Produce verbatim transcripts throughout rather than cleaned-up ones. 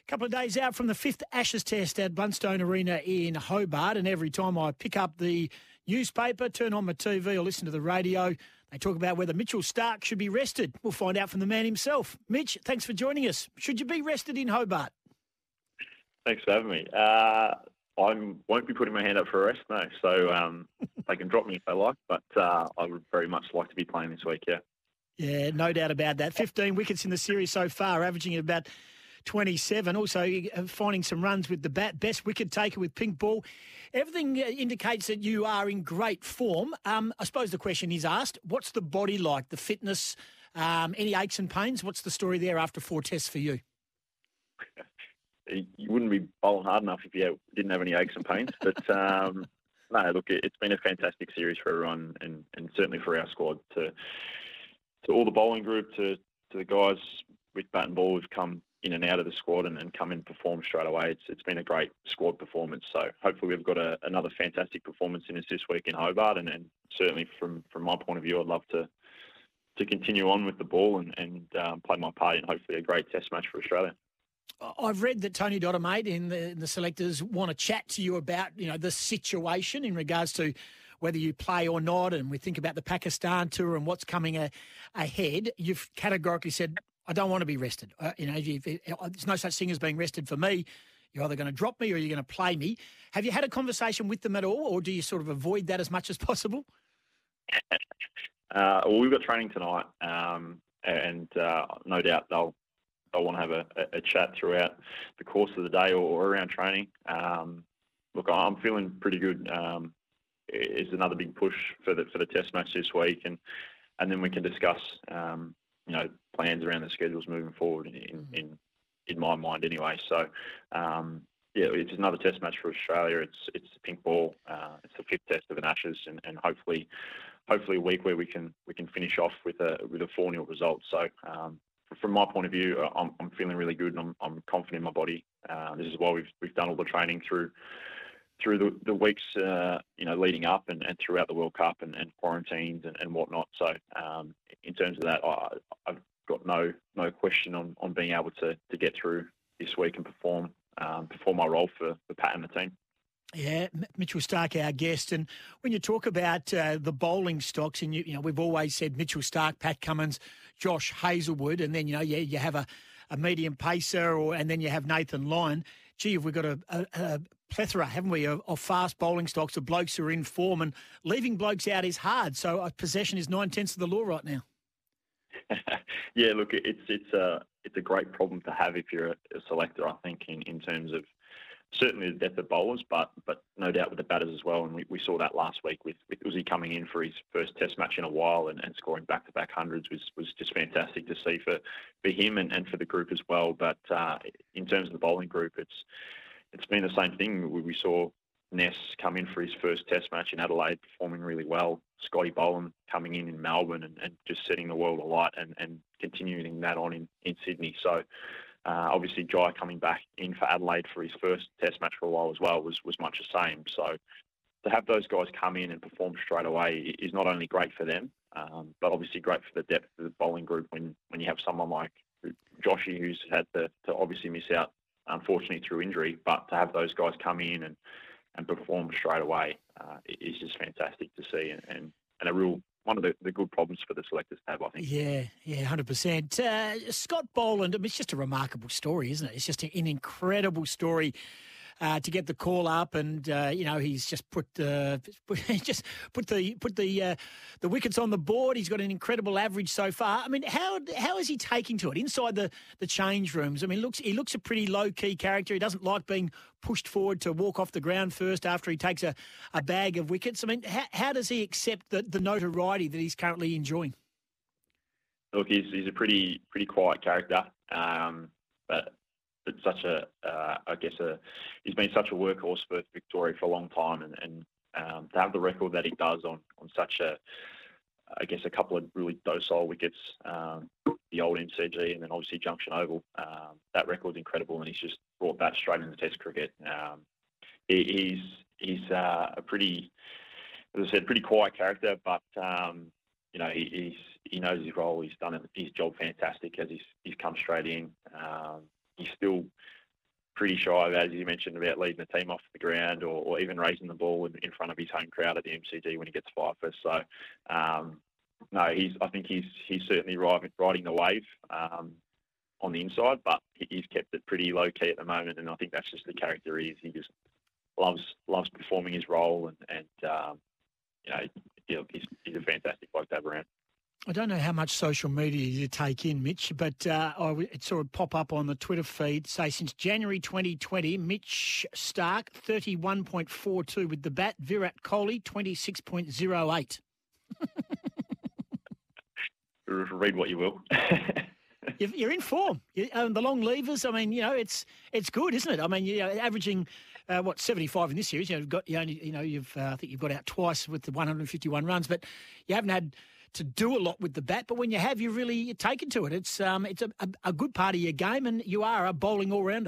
Couple of days out from the fifth Ashes Test at Blundstone Arena in Hobart, and every time I pick up the newspaper, turn on my T V or listen to the radio, they talk about whether Mitchell Starc should be rested. We'll find out from the man himself. Mitch, thanks for joining us. Should you be rested in Hobart? Thanks for having me. Uh, I won't be putting my hand up for a rest, no. So um, they can drop me if they like, but uh, I would very much like to be playing this week, yeah. Yeah, no doubt about that. fifteen wickets in the series so far, averaging about twenty-seven. Also finding some runs with the bat. Best wicket taker with pink ball. Everything indicates that you are in great form. Um, I suppose the question is asked, what's the body like, the fitness, um, any aches and pains? What's the story there after four tests for you? You wouldn't be bowling hard enough if you didn't have any aches and pains. But, um, no, look, it's been a fantastic series for everyone and, and certainly for our squad. To to all the bowling group, to, to the guys with bat and ball who've come in and out of the squad and, and come in and perform straight away. It's It's been a great squad performance. So hopefully we've got a, another fantastic performance in us this week in Hobart. And, and certainly from, from my point of view, I'd love to to continue on with the ball and, and um, play my part in hopefully a great test match for Australia. I've read that Tony Dotter, mate, and the, the selectors want to chat to you about, you know, the situation in regards to whether you play or not, and we think about the Pakistan tour and what's coming a, ahead. You've categorically said, I don't want to be rested. Uh, you know, you, there's no such thing as being rested for me. You're either going to drop me or you're going to play me. Have you had a conversation with them at all, or do you sort of avoid that as much as possible? Uh, well, we've got training tonight, um, and uh, no doubt they'll they'll want to have a, a chat throughout the course of the day or, or around training. Um, look, I'm feeling pretty good. Um, it's another big push for the for the test match this week, and and then we can discuss um, you know plans around the schedules moving forward. In in, in, in my mind, anyway. So. Um, Yeah, it's another test match for Australia. It's it's the pink ball. Uh, it's the fifth test of an Ashes, and, and hopefully, hopefully a week where we can we can finish off with a with a four nil result. So, um, from my point of view, I'm I'm feeling really good, and I'm I'm confident in my body. Uh, this is why we've we've done all the training through through the, the weeks uh, you know leading up and, and throughout the World Cup and, and quarantines and, and whatnot. So, um, in terms of that, I, I've got no no question on, on being able to to get through this week and perform. Um, perform my role for, for Pat and the team. Yeah, Mitchell Starc, our guest. And when you talk about uh, the bowling stocks, and you, you know, we've always said Mitchell Starc, Pat Cummins, Josh Hazlewood, and then, you know, yeah, you have a, a medium pacer, or and then you have Nathan Lyon. Gee, have we got a, a, a plethora, haven't we, of, of fast bowling stocks, of blokes who are in form, and leaving blokes out is hard. So uh, possession is nine-tenths of the law right now. Yeah, look, it's it's a it's a great problem to have if you're a, a selector. I think in, in terms of certainly the depth of bowlers, but but no doubt with the batters as well. And we, we saw that last week with, with Uzi coming in for his first Test match in a while and, and scoring back to back hundreds was was just fantastic to see for, for him and, and for the group as well. But uh, in terms of the bowling group, it's it's been the same thing. We, we saw Ness come in for his first Test match in Adelaide, performing really well. Scotty Boland coming in in Melbourne and, and just setting the world alight and, and continuing that on in, in Sydney. So uh, obviously Jai coming back in for Adelaide for his first Test match for a while as well was, was much the same. So to have those guys come in and perform straight away is not only great for them, um, but obviously great for the depth of the bowling group when, when you have someone like Joshy who's had to, to obviously miss out, unfortunately, through injury, but to have those guys come in and and perform straight away uh, is just fantastic to see, and, and, and a real one of the, the good problems for the selectors to have, I think. Yeah, yeah, one hundred percent. Uh, Scott Boland, I mean, it's just a remarkable story, isn't it? It's just an incredible story uh, to get the call up, and uh, you know he's just put uh, put, just put the put the uh, the wickets on the board. He's got an incredible average so far. I mean, how how is he taking to it inside the, the change rooms? I mean, looks he looks a pretty low key character. He doesn't like being pushed forward to walk off the ground first after he takes a, a bag of wickets. I mean, how, how does he accept the, the notoriety that he's currently enjoying? Look, he's he's a pretty pretty quiet character, um, but. But such a, uh, I guess, a, he's been such a workhorse for Victoria for a long time, and, and um, to have the record that he does on, on such a, I guess, a couple of really docile wickets, um, the old M C G and then obviously Junction Oval, um, that record's incredible, and he's just brought that straight into Test cricket. Um, he, he's he's uh, a pretty, as I said, pretty quiet character, but um, you know he, he's he knows his role. He's done his job fantastic as he's he's come straight in. Um, He's still pretty shy of, as you mentioned, about leading the team off the ground or, or even raising the ball in, in front of his home crowd at the M C G when he gets five for. So, um, no, he's. I think he's he's certainly riding, riding the wave um, on the inside, but he's kept it pretty low key at the moment, and I think that's just the character he is. He just loves loves performing his role, and and um, you know, he's he's a fantastic bloke to have around. I don't know how much social media you take in, Mitch, but uh, I it sort of pop up on the Twitter feed, say since January twenty twenty, Mitch Starc, thirty-one point four two with the bat, Virat Kohli, twenty-six point oh eight. Read what you will. You're in form. You, um, the long levers, I mean, you know, it's it's good, isn't it? I mean, you know, averaging, uh, what, seventy-five in this series. You know, you've got, you, only, you know, you've, uh, I think you've got out twice with the one hundred fifty-one runs, but you haven't had to do a lot with the bat, but when you have, you really taken to it. It's um, it's a, a, a good part of your game, and you are a bowling all-rounder.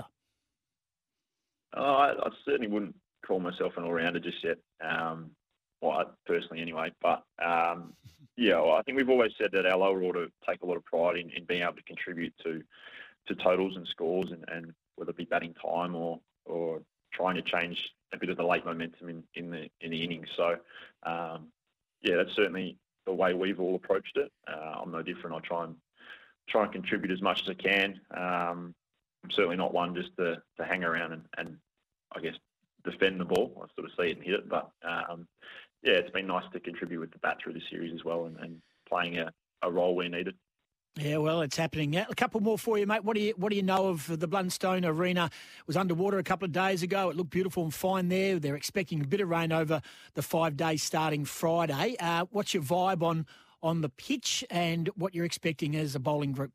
Oh, I, I certainly wouldn't call myself an all-rounder just yet, um, well, I, personally anyway. But, um, yeah, well, I think we've always said that our lower order take a lot of pride in, in being able to contribute to to totals and scores, and, and whether it be batting time or or trying to change a bit of the late momentum in, in the in the innings. So, um, yeah, that's certainly the way we've all approached it. Uh, I'm no different. I try and try and contribute as much as I can. Um, I'm certainly not one just to, to hang around and, and I guess defend the ball. I sort of see it and hit it, but um, yeah, it's been nice to contribute with the bat through the series as well, and, and playing a, a role where needed. Yeah, well, it's happening. A couple more for you, mate. What do you what do you know of the Blundstone Arena? It was underwater a couple of days ago. It looked beautiful and fine there. They're expecting a bit of rain over the five days starting Friday. Uh, what's your vibe on on the pitch and what you're expecting as a bowling group?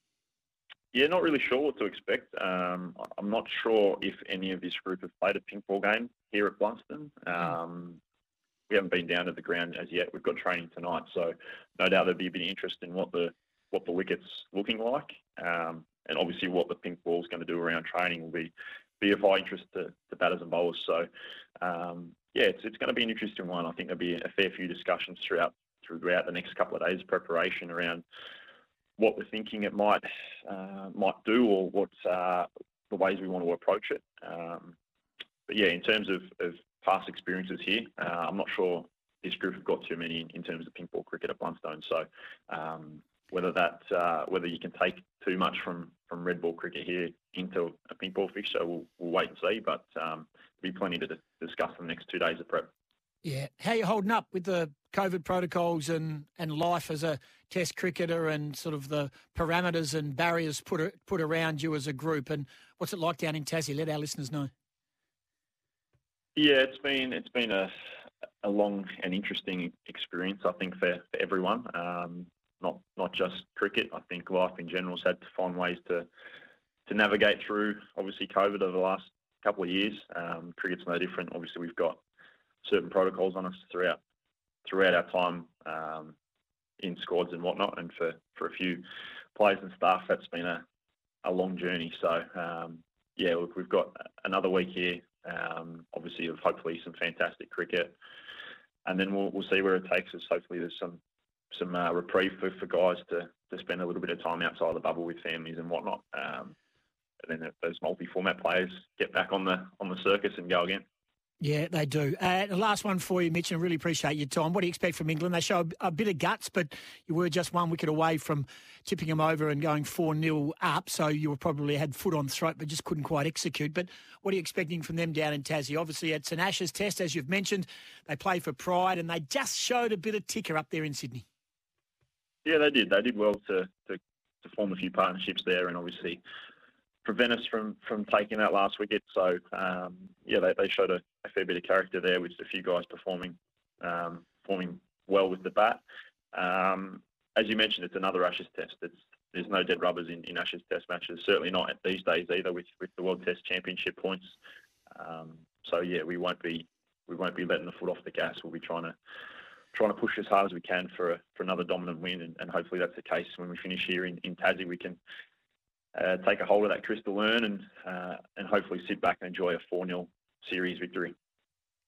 Yeah, not really sure what to expect. Um, I'm not sure if any of this group have played a pink ball game here at Blundstone. Um, we haven't been down to the ground as yet. We've got training tonight, so no doubt there'll be a bit of interest in what the what the wicket's looking like, um, and obviously what the pink ball's going to do around training will be be of high interest to, to batters and bowlers. So, um, yeah, it's it's going to be an interesting one. I think there'll be a fair few discussions throughout throughout the next couple of days of preparation around what we're thinking it might uh, might do, or what uh, the ways we want to approach it. Um, but yeah, in terms of, of past experiences here, uh, I'm not sure this group have got too many in, in terms of pink ball cricket at Blundstone. So. Um, Whether that uh, whether you can take too much from, from red ball cricket here into a pink ball fixture, we'll, we'll wait and see. But um, there'll be plenty to d- discuss in the next two days of prep. Yeah, how are you holding up with the COVID protocols and, and life as a Test cricketer, and sort of the parameters and barriers put put around you as a group? And what's it like down in Tassie? Let our listeners know. Yeah, it's been it's been a a long and interesting experience, I think, for, for everyone. Um, Not not just cricket. I think life in general has had to find ways to to navigate through, obviously, COVID over the last couple of years. Um, cricket's no different. Obviously, we've got certain protocols on us throughout throughout our time um, in squads and whatnot. And for, for a few players and staff, that's been a, a long journey. So, um, yeah, look, we've got another week here, um, obviously, of hopefully some fantastic cricket. And then we'll, we'll see where it takes us. Hopefully there's some some uh, reprieve for, for guys to, to spend a little bit of time outside the bubble with families and whatnot. Um, and then those multi-format players get back on the on the circus and go again. Yeah, they do. Uh, the last one for you, Mitch, and I really appreciate your time. What do you expect from England? They show a, a bit of guts, but you were just one wicket away from tipping them over and going four nil up, so you were probably had foot on throat but just couldn't quite execute. But what are you expecting from them down in Tassie? Obviously, it's an Ashes test, as you've mentioned. They play for pride, and they just showed a bit of ticker up there in Sydney. Yeah, they did. They did well to, to, to form a few partnerships there, and obviously prevent us from, from taking that last wicket. So, um, yeah, they, they showed a, a fair bit of character there with a few guys performing um, performing well with the bat. Um, as you mentioned, it's another Ashes test. It's, there's no dead rubbers in, in Ashes test matches, certainly not these days either with, with the World Test Championship points. Um, so, yeah, we won't be we won't be letting the foot off the gas. We'll be trying to trying to push as hard as we can for a, for another dominant win, and, and hopefully that's the case when we finish here in, in Tassie. We can uh, take a hold of that crystal urn and uh, and hopefully sit back and enjoy a four nil series victory.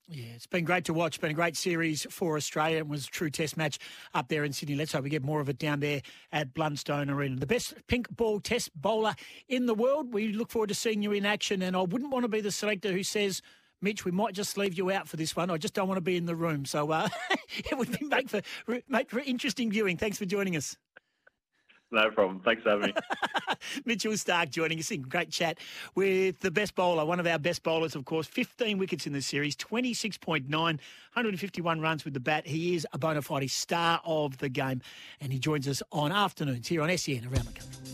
Yeah, it's been great to watch. It's been a great series for Australia. It was a true test match up there in Sydney. Let's hope we get more of it down there at Blundstone Arena. The best pink ball test bowler in the world. We look forward to seeing you in action, and I wouldn't want to be the selector who says, Mitch, we might just leave you out for this one. I just don't want to be in the room. So uh, it would be make for, make for interesting viewing. Thanks for joining us. No problem. Thanks for having me. Mitchell Starc joining us in great chat with the best bowler, one of our best bowlers, of course. fifteen wickets in the series, twenty-six point nine, one hundred fifty-one runs with the bat. He is a bona fide star of the game, and he joins us on afternoons here on S E N around the country.